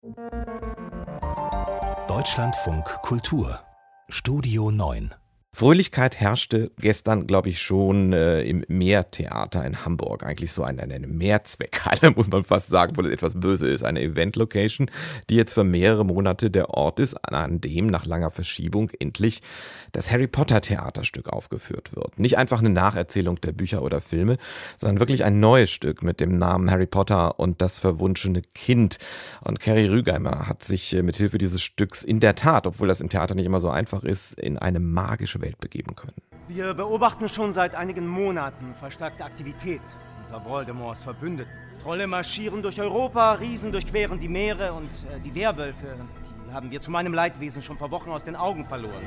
Deutschlandfunk Kultur Studio 9. Fröhlichkeit herrschte gestern, glaube ich, schon im Meertheater in Hamburg. Eigentlich so eine Mehrzweckhalle, muss man fast sagen, obwohl es etwas böse ist. Eine Event-Location, die jetzt für mehrere Monate der Ort ist, an dem nach langer Verschiebung endlich das Harry-Potter-Theaterstück aufgeführt wird. Nicht einfach eine Nacherzählung der Bücher oder Filme, sondern wirklich ein neues Stück mit dem Namen Harry Potter und das verwunschene Kind. Und Kerry Rügeimer hat sich mithilfe dieses Stücks in der Tat, obwohl das im Theater nicht immer so einfach ist, in eine magische Welt begeben können. Wir beobachten schon seit einigen Monaten verstärkte Aktivität unter Voldemorts Verbündeten. Trolle marschieren durch Europa, Riesen durchqueren die Meere und die Werwölfe, die haben wir zu meinem Leidwesen schon vor Wochen aus den Augen verloren.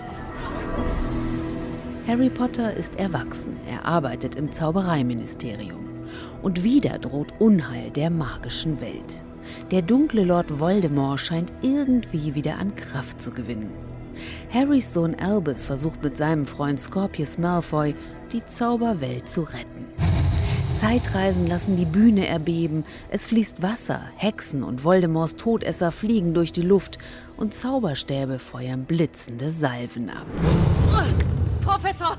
Harry Potter ist erwachsen, er arbeitet im Zaubereiministerium. Und wieder droht Unheil der magischen Welt. Der dunkle Lord Voldemort scheint irgendwie wieder an Kraft zu gewinnen. Harrys Sohn Albus versucht mit seinem Freund Scorpius Malfoy, die Zauberwelt zu retten. Zeitreisen lassen die Bühne erbeben, es fließt Wasser, Hexen und Voldemorts Todesser fliegen durch die Luft und Zauberstäbe feuern blitzende Salven ab. Professor!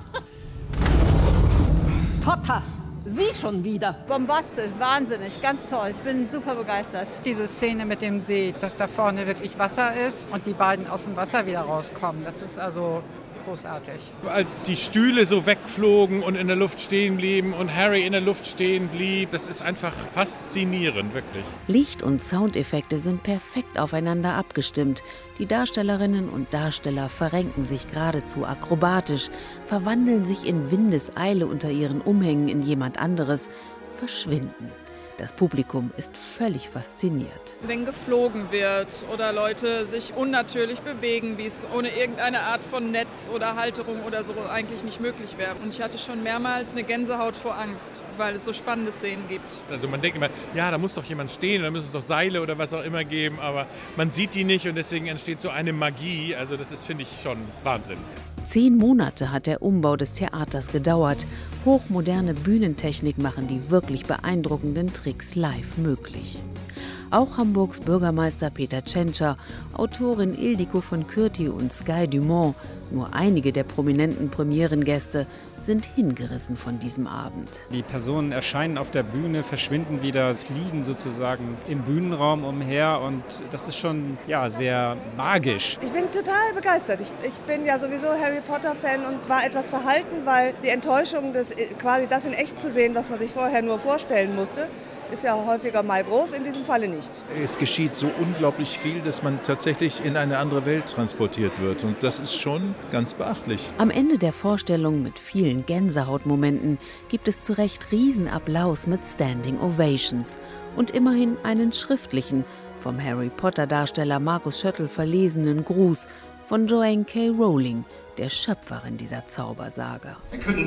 Potter! Sie schon wieder. Bombastisch, wahnsinnig, ganz toll. Ich bin super begeistert. Diese Szene mit dem See, dass da vorne wirklich Wasser ist und die beiden aus dem Wasser wieder rauskommen, das ist also großartig. Als die Stühle so wegflogen und in der Luft stehen blieben und Harry in der Luft stehen blieb, das ist einfach faszinierend, wirklich. Licht- und Soundeffekte sind perfekt aufeinander abgestimmt. Die Darstellerinnen und Darsteller verrenken sich geradezu akrobatisch, verwandeln sich in Windeseile unter ihren Umhängen in jemand anderes, verschwinden. Das Publikum ist völlig fasziniert. Wenn geflogen wird oder Leute sich unnatürlich bewegen, wie es ohne irgendeine Art von Netz oder Halterung oder so eigentlich nicht möglich wäre. Und ich hatte schon mehrmals eine Gänsehaut vor Angst, weil es so spannende Szenen gibt. Also man denkt immer, ja, da muss doch jemand stehen, da müssen es doch Seile oder was auch immer geben, aber man sieht die nicht und deswegen entsteht so eine Magie. Also das ist, finde ich, schon Wahnsinn. 10 Monate hat der Umbau des Theaters gedauert. Hochmoderne Bühnentechnik machen die wirklich beeindruckenden Tricks live möglich. Auch Hamburgs Bürgermeister Peter Tschentscher, Autorin Ildiko von Kürti und Sky Dumont, nur einige der prominenten Premierengäste, sind hingerissen von diesem Abend. Die Personen erscheinen auf der Bühne, verschwinden wieder, fliegen sozusagen im Bühnenraum umher und das ist schon sehr magisch. Ich bin total begeistert. Ich bin ja sowieso Harry Potter-Fan und war etwas verhalten, weil die Enttäuschung, quasi das in echt zu sehen, was man sich vorher nur vorstellen musste, ist ja häufiger mal groß, in diesem Falle nicht. Es geschieht so unglaublich viel, dass man tatsächlich in eine andere Welt transportiert wird. Und das ist schon ganz beachtlich. Am Ende der Vorstellung mit vielen Gänsehautmomenten gibt es zu Recht Riesenapplaus mit Standing Ovations. Und immerhin einen schriftlichen, vom Harry-Potter-Darsteller Markus Schöttl verlesenen Gruß von Joanne K. Rowling, der Schöpferin dieser Zaubersaga.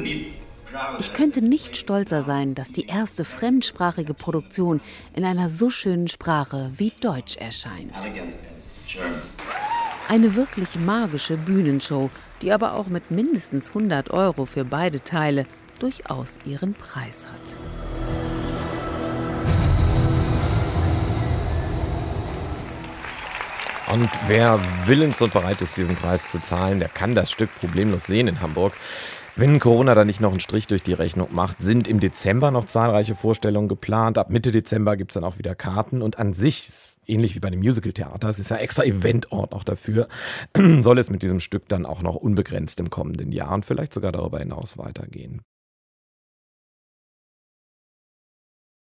Ich könnte nicht stolzer sein, dass die erste fremdsprachige Produktion in einer so schönen Sprache wie Deutsch erscheint. Eine wirklich magische Bühnenshow, die aber auch mit mindestens 100 € für beide Teile durchaus ihren Preis hat. Und wer willens und bereit ist, diesen Preis zu zahlen, der kann das Stück problemlos sehen in Hamburg. Wenn Corona da nicht noch einen Strich durch die Rechnung macht, sind im Dezember noch zahlreiche Vorstellungen geplant. Ab Mitte Dezember gibt es dann auch wieder Karten. Und an sich, ähnlich wie bei dem Musical-Theater, es ist ja extra Eventort auch dafür, soll es mit diesem Stück dann auch noch unbegrenzt im kommenden Jahr und vielleicht sogar darüber hinaus weitergehen.